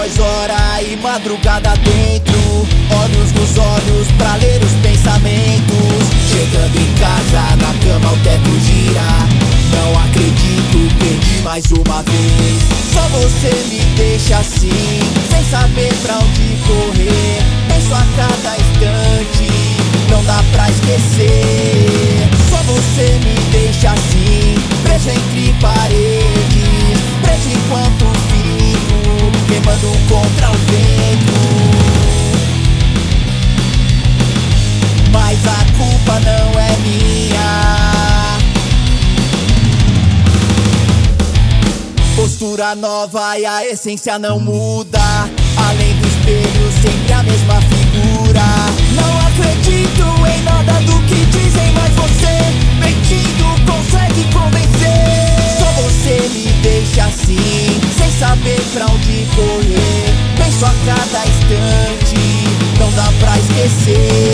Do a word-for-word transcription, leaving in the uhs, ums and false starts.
faz hora e madrugada dentro, olhos nos olhos pra ler os pensamentos. Chegando em casa, na cama o teto gira. Não acredito, perdi mais uma vez. Só você me deixa assim, sem saber pra onde correr. Penso a cada instante, não dá pra esquecer. Só você me deixa assim, preso entre paredes, preso enquanto vivo, queimando contra o vento. Mas a culpa não é minha. Postura nova e a essência não muda. Além do espelho, sempre a mesma figura. Não acredito em nada do que dizem, mas você, mentindo, consegue convencer. Só você me deixa assim, sem saber pra onde correr. Penso a cada instante, não dá pra esquecer.